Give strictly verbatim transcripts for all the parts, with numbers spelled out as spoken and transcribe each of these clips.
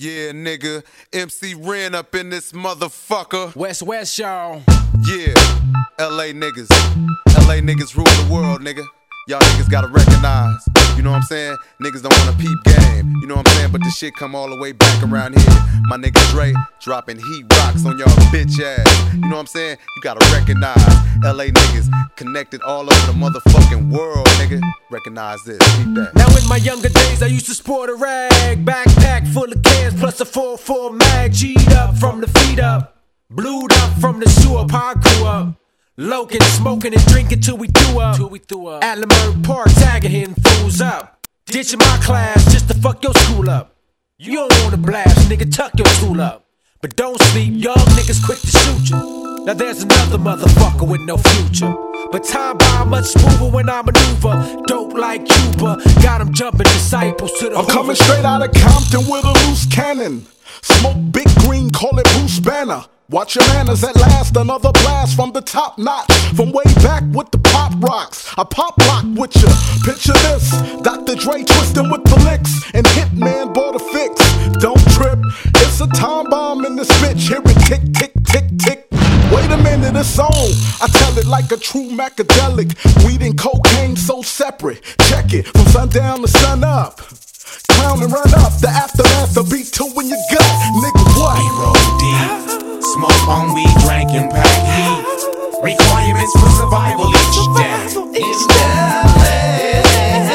Yeah, nigga, M C Ren up in this motherfucker. West West, y'all. Yeah, L A niggas. L A niggas rule the world, nigga. Y'all niggas gotta recognize, you know what I'm saying? Niggas don't wanna peep game, you know what I'm saying? But this shit come all the way back around here. My nigga Dre dropping heat rocks on y'all bitch ass. You know what I'm saying? You gotta recognize L A niggas connected all over the motherfucking world, nigga. Recognize this, keep that. Now in my younger days I used to sport a rag, backpack full of cans plus a four four mag. G'd up from the feet up, blued up from the sewer, I grew up. Loking, smoking and drinking till we threw up. Till we threw up. At Leimert Park, tagging hitting fools up. Ditching my class just to fuck your school up. You don't wanna blast, nigga, tuck your tool up. But don't sleep, young niggas quick to shoot you. Now there's another motherfucker with no future. But time by much smoother when I maneuver. Dope like Cuba, got 'em jumping disciples to the I'm Hoover. coming straight out of Compton with a loose cannon. Smoke big green, call it Bruce Banner. Watch your manners at last, another blast from the top notch. From way back with the pop rocks, I pop lock with ya. Picture this, Doctor Dre twisting with the licks, and Hitman bought a fix. Don't trip, it's a time bomb in this bitch. Hear it tick, tick, tick, tick. Wait a minute, it's on. I tell it like a true macadelic. Weed and cocaine so separate. Check it, from sundown to sun up. Clown and run up, the aftermath, the beat two in your gut. Nigga, what? We roll deep, smoke on weed, drank and pack heat. Requirements for survival each day. Each day.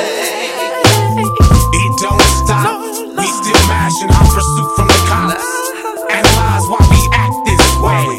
It don't stop, we still mashing our pursuit from the cops. Analyze why we act this way.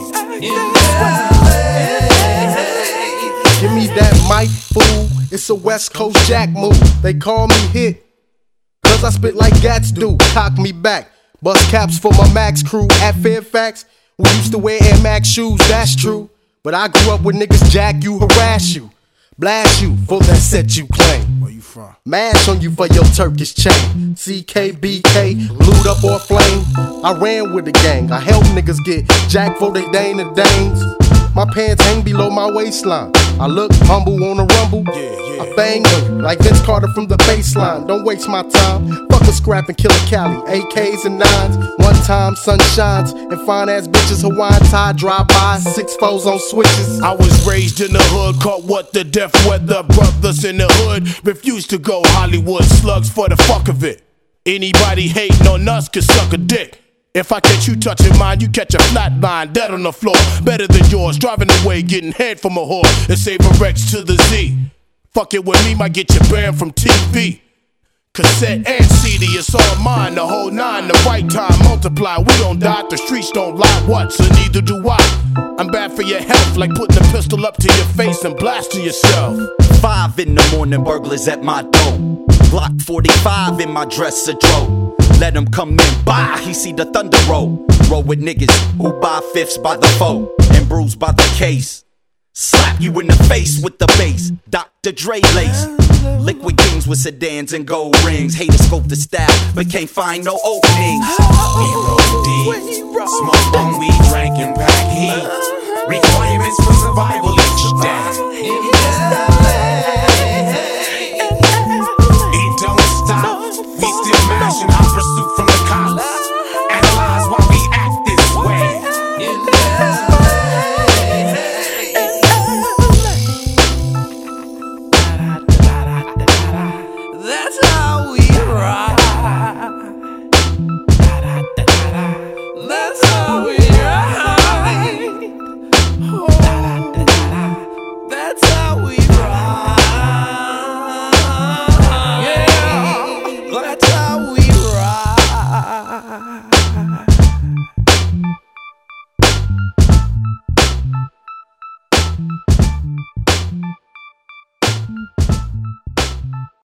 Give me that mic, fool. It's a West Coast Jack move. They call me hit, cause I spit like Gats do. Cock me back, bust caps for my Max crew at Fairfax. We used to wear Air Max shoes, that's true. But I grew up with niggas jack you, harass you, blast you for that set you claim. Where you from? Mash on you for your Turkish chain. C K B K, glued up or flame. I ran with the gang, I helped niggas get jack for they Dane and Danes. My pants hang below my waistline. I look humble on a rumble. Yeah, yeah. I bang on you like Vince Carter from the baseline. Don't waste my time. Fuck a scrap and kill a Cali. A Ks and nines. One time sun shines and fine ass bitches Hawaiian tie drive by. Six foes on switches. I was raised in the hood, caught what the death weather. Brothers in the hood refused to go Hollywood slugs for the fuck of it. Anybody hating on us could suck a dick. If I catch you touching mine, you catch a flat line, dead on the floor. Better than yours, driving away, getting head from a whore. And save a Rex to the Z. Fuck it with me, might get you banned from T V. Cassette and C D, it's all mine. The whole nine, the right time, multiply. We don't die, the streets don't lie. What? So neither do I. I'm bad for your health, like putting a pistol up to your face and blasting yourself. Five in the morning, burglars at my door. Glock forty-five in my dresser drawer. Let him come in, bye, he see the thunder roll. Roll with niggas who buy fifths by the foe and bruised by the case. Slap you in the face with the bass, Doctor Dre lace. Liquid kings with sedans and gold rings. Haters scope the style, but can't find no openings. We roll deep, smoke on weed, drank and pack heat. Requirements for survival each day.